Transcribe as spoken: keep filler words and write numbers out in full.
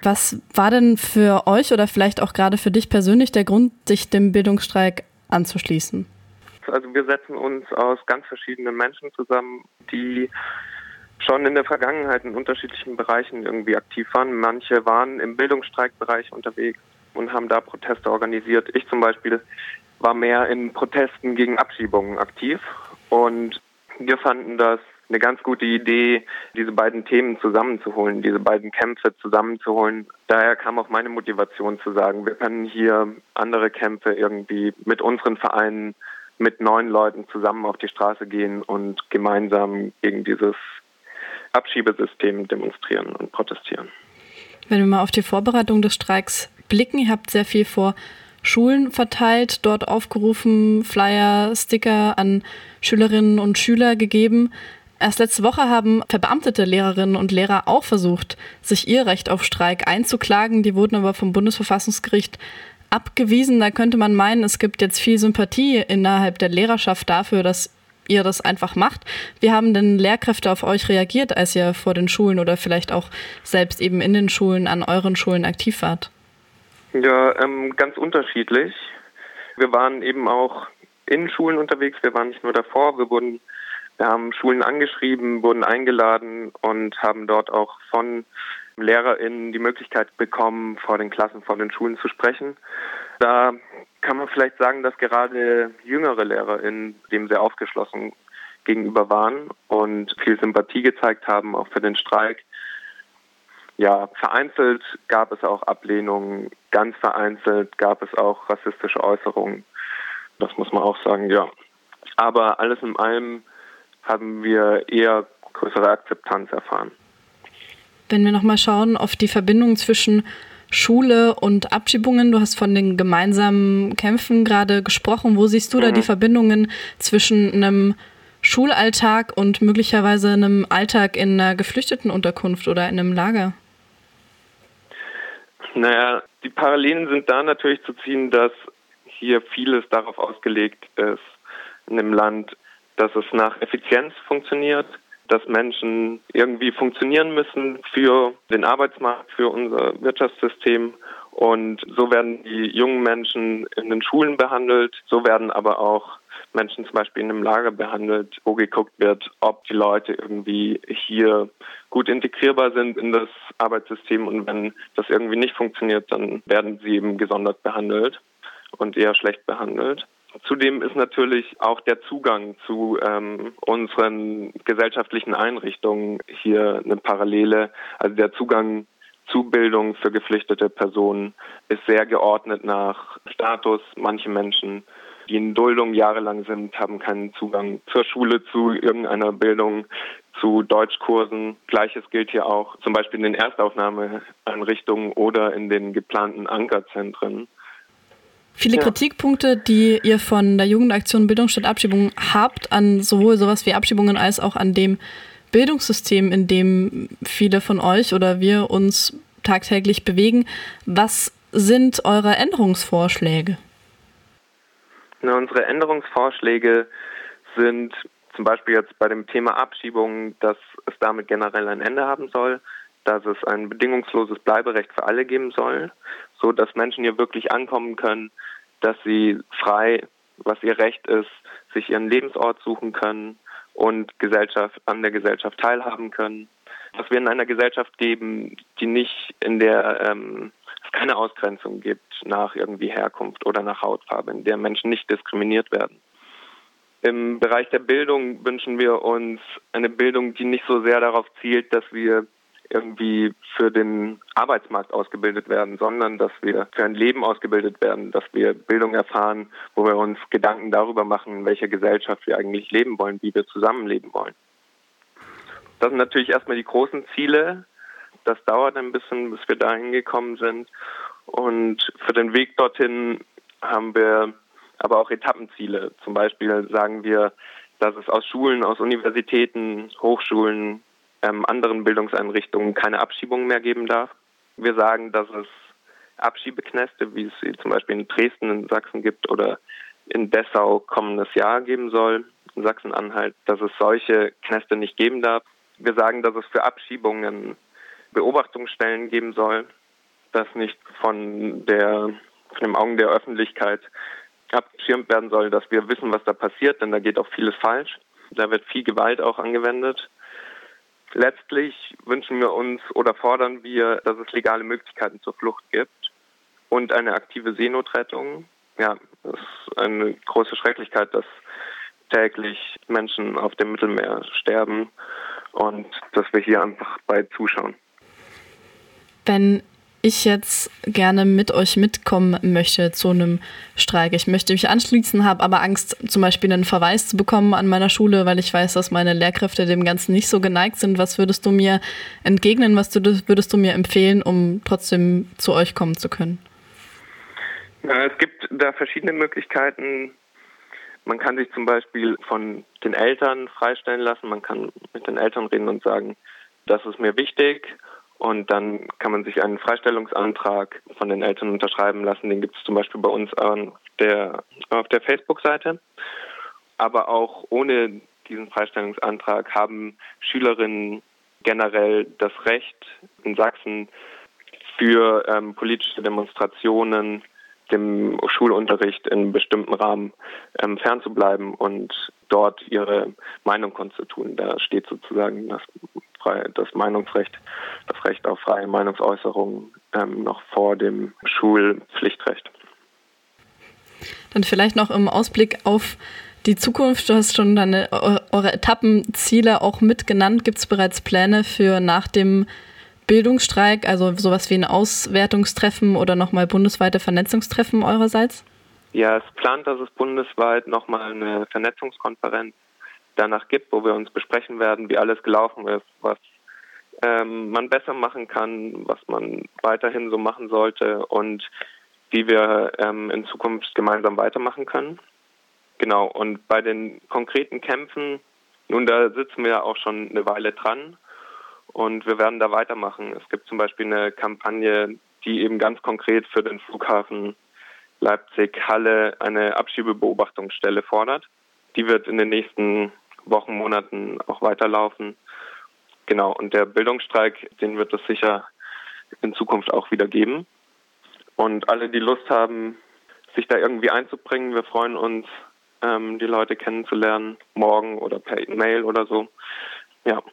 Was war denn für euch oder vielleicht auch gerade für dich persönlich der Grund, sich dem Bildungsstreik anzuschließen? Also wir setzen uns aus ganz verschiedenen Menschen zusammen, die schon in der Vergangenheit in unterschiedlichen Bereichen irgendwie aktiv waren. Manche waren im Bildungsstreikbereich unterwegs und haben da Proteste organisiert. Ich zum Beispiel war mehr in Protesten gegen Abschiebungen aktiv und wir fanden das eine ganz gute Idee, diese beiden Themen zusammenzuholen, diese beiden Kämpfe zusammenzuholen. Daher kam auch meine Motivation zu sagen, wir können hier andere Kämpfe irgendwie mit unseren Vereinen, mit neuen Leuten zusammen auf die Straße gehen und gemeinsam gegen dieses Abschiebesystem demonstrieren und protestieren. Wenn wir mal auf die Vorbereitung des Streiks blicken, ihr habt sehr viel vor Schulen verteilt, dort aufgerufen, Flyer, Sticker an Schülerinnen und Schüler gegeben. Erst letzte Woche haben verbeamtete Lehrerinnen und Lehrer auch versucht, sich ihr Recht auf Streik einzuklagen. Die wurden aber vom Bundesverfassungsgericht abgewiesen. Da könnte man meinen, es gibt jetzt viel Sympathie innerhalb der Lehrerschaft dafür, dass ihr das einfach macht. Wie haben denn Lehrkräfte auf euch reagiert, als ihr vor den Schulen oder vielleicht auch selbst eben in den Schulen, an euren Schulen aktiv wart? Ja, ähm, ganz unterschiedlich. Wir waren eben auch in Schulen unterwegs. Wir waren nicht nur davor. Wir wurden, wir haben Schulen angeschrieben, wurden eingeladen und haben dort auch von LehrerInnen die Möglichkeit bekommen, vor den Klassen, vor den Schulen zu sprechen. Da kann man vielleicht sagen, dass gerade jüngere LehrerInnen dem sehr aufgeschlossen gegenüber waren und viel Sympathie gezeigt haben, auch für den Streik. Ja, vereinzelt gab es auch Ablehnungen, ganz vereinzelt gab es auch rassistische Äußerungen. Das muss man auch sagen, ja. Aber alles in allem haben wir eher größere Akzeptanz erfahren. Wenn wir nochmal schauen auf die Verbindung zwischen Schule und Abschiebungen, du hast von den gemeinsamen Kämpfen gerade gesprochen. Wo siehst du mhm. da die Verbindungen zwischen einem Schulalltag und möglicherweise einem Alltag in einer Geflüchtetenunterkunft oder in einem Lager? Naja, die Parallelen sind da natürlich zu ziehen, dass hier vieles darauf ausgelegt ist in dem Land, dass es nach Effizienz funktioniert, dass Menschen irgendwie funktionieren müssen für den Arbeitsmarkt, für unser Wirtschaftssystem. Und so werden die jungen Menschen in den Schulen behandelt, so werden aber auch Menschen zum Beispiel in einem Lager behandelt, wo geguckt wird, ob die Leute irgendwie hier gut integrierbar sind in das Arbeitssystem. Und wenn das irgendwie nicht funktioniert, dann werden sie eben gesondert behandelt und eher schlecht behandelt. Zudem ist natürlich auch der Zugang zu ähm, unseren gesellschaftlichen Einrichtungen hier eine Parallele. Also der Zugang zu Bildung für geflüchtete Personen ist sehr geordnet nach Status. Manche Menschen, die in Duldung jahrelang sind, haben keinen Zugang zur Schule, zu irgendeiner Bildung, zu Deutschkursen. Gleiches gilt hier auch zum Beispiel in den Erstaufnahmeeinrichtungen oder in den geplanten Ankerzentren. Viele ja. Kritikpunkte, die ihr von der Jugendaktion Bildung statt Abschiebung habt, an sowohl sowas wie Abschiebungen als auch an dem Bildungssystem, in dem viele von euch oder wir uns tagtäglich bewegen. Was sind eure Änderungsvorschläge? Na, unsere Änderungsvorschläge sind zum Beispiel jetzt bei dem Thema Abschiebungen, dass es damit generell ein Ende haben soll, dass es ein bedingungsloses Bleiberecht für alle geben soll, so dass Menschen hier wirklich ankommen können, dass sie frei, was ihr Recht ist, sich ihren Lebensort suchen können und Gesellschaft an der Gesellschaft teilhaben können. Dass wir in einer Gesellschaft leben, die nicht in der ähm, es keine Ausgrenzung gibt nach irgendwie Herkunft oder nach Hautfarbe, in der Menschen nicht diskriminiert werden. Im Bereich der Bildung wünschen wir uns eine Bildung, die nicht so sehr darauf zielt, dass wir irgendwie für den Arbeitsmarkt ausgebildet werden, sondern dass wir für ein Leben ausgebildet werden, dass wir Bildung erfahren, wo wir uns Gedanken darüber machen, in welcher Gesellschaft wir eigentlich leben wollen, wie wir zusammenleben wollen. Das sind natürlich erstmal die großen Ziele. Das dauert ein bisschen, bis wir dahin gekommen sind. Und für den Weg dorthin haben wir aber auch Etappenziele. Zum Beispiel sagen wir, dass es aus Schulen, aus Universitäten, Hochschulen, ähm, anderen Bildungseinrichtungen keine Abschiebungen mehr geben darf. Wir sagen, dass es Abschiebeknäste, wie es sie zum Beispiel in Dresden in Sachsen gibt oder in Dessau kommendes Jahr geben soll, in Sachsen-Anhalt, dass es solche Knäste nicht geben darf. Wir sagen, dass es für Abschiebungen Beobachtungsstellen geben soll, das nicht von der von den Augen der Öffentlichkeit abgeschirmt werden soll, dass wir wissen, was da passiert, denn da geht auch vieles falsch. Da wird viel Gewalt auch angewendet. Letztlich wünschen wir uns oder fordern wir, dass es legale Möglichkeiten zur Flucht gibt und eine aktive Seenotrettung. Ja, das ist eine große Schrecklichkeit, dass täglich Menschen auf dem Mittelmeer sterben und dass wir hier einfach bei zuschauen. Wenn ich jetzt gerne mit euch mitkommen möchte zu einem Streik, ich möchte mich anschließen, habe aber Angst, zum Beispiel einen Verweis zu bekommen an meiner Schule, weil ich weiß, dass meine Lehrkräfte dem Ganzen nicht so geneigt sind. Was würdest du mir entgegnen, was würdest du mir empfehlen, um trotzdem zu euch kommen zu können? Ja, es gibt da verschiedene Möglichkeiten. Man kann sich zum Beispiel von den Eltern freistellen lassen. Man kann mit den Eltern reden und sagen, das ist mir wichtig. Und dann kann man sich einen Freistellungsantrag von den Eltern unterschreiben lassen. Den gibt es zum Beispiel bei uns auf der, auf der Facebook-Seite. Aber auch ohne diesen Freistellungsantrag haben Schülerinnen generell das Recht in Sachsen für ähm, politische Demonstrationen, dem Schulunterricht in bestimmten Rahmen ähm, fernzubleiben und dort ihre Meinung kundzutun. Da steht sozusagen das, das Meinungsrecht, das Recht auf freie Meinungsäußerung ähm, noch vor dem Schulpflichtrecht. Dann vielleicht noch im Ausblick auf die Zukunft. Du hast schon deine, eure Etappenziele auch mitgenannt. Gibt es bereits Pläne für nach dem Bildungsstreik, also sowas wie ein Auswertungstreffen oder nochmal bundesweite Vernetzungstreffen eurerseits? Ja, es plant, dass es bundesweit nochmal eine Vernetzungskonferenz danach gibt, wo wir uns besprechen werden, wie alles gelaufen ist, was ähm, man besser machen kann, was man weiterhin so machen sollte und wie wir ähm, in Zukunft gemeinsam weitermachen können. Genau, und bei den konkreten Kämpfen, nun, da sitzen wir auch schon eine Weile dran. Und wir werden da weitermachen. Es gibt zum Beispiel eine Kampagne, die eben ganz konkret für den Flughafen Leipzig-Halle eine Abschiebebeobachtungsstelle fordert. Die wird in den nächsten Wochen, Monaten auch weiterlaufen. Genau, und der Bildungsstreik, den wird es sicher in Zukunft auch wieder geben. Und alle, die Lust haben, sich da irgendwie einzubringen, wir freuen uns, ähm, die Leute kennenzulernen, morgen oder per E-Mail oder so. Ja.